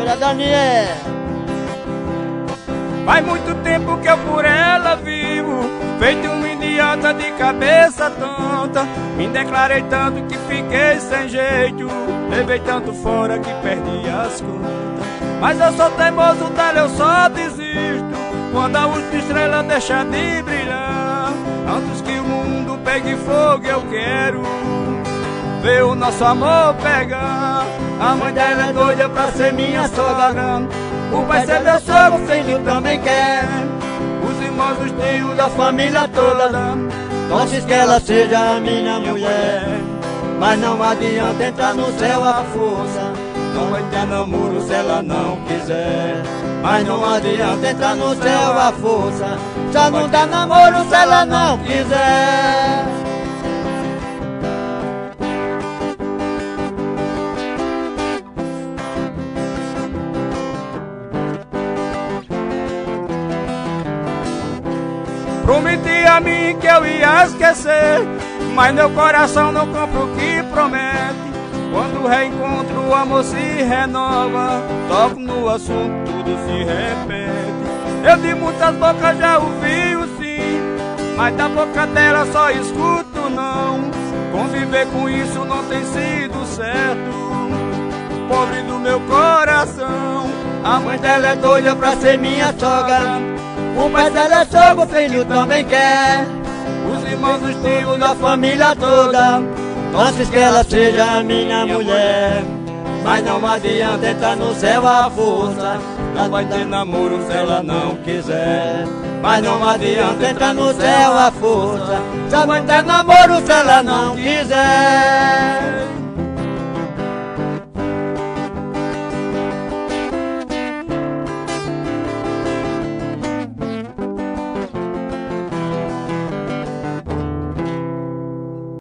Segura, Daniel. Faz muito tempo que eu por ela vivo, feito um idiota de cabeça tonta. Me declarei tanto que fiquei sem jeito, levei tanto fora que perdi as contas. Mas eu sou teimoso dela, eu só desisto quando a última estrela deixa de brilhar. Antes que o mundo pegue fogo eu quero ver o nosso amor pegar. A mãe dela é doida pra ser minha sogra, o pai ser meu sogro, o filho também quer. Os irmãos, os tios, da família toda, Antes que ela seja a minha mulher. Mas não adianta entrar no céu à força, não vai ter namoro se ela não quiser. mas não adianta entrar no céu à força, só não dá namoro se ela não quiser. Prometi a mim que eu ia esquecer, mas meu coração não compra o que promete. Quando reencontro o amor se renova, toco no assunto, tudo se repete. Eu de muitas bocas já ouvi o sim, mas da boca dela só escuto não. Conviver com isso não tem sido certo, pobre do meu coração. A mãe dela é doida pra ser minha sogra, o pai dela é sogro, o filho também quer. Os irmãos, os tios, Da família toda, antes que ela seja a minha mulher. Mas não adianta entrar no céu à força, não vai ter namoro se ela não quiser. mas não adianta entrar no céu à força, só vai ter namoro se ela não quiser.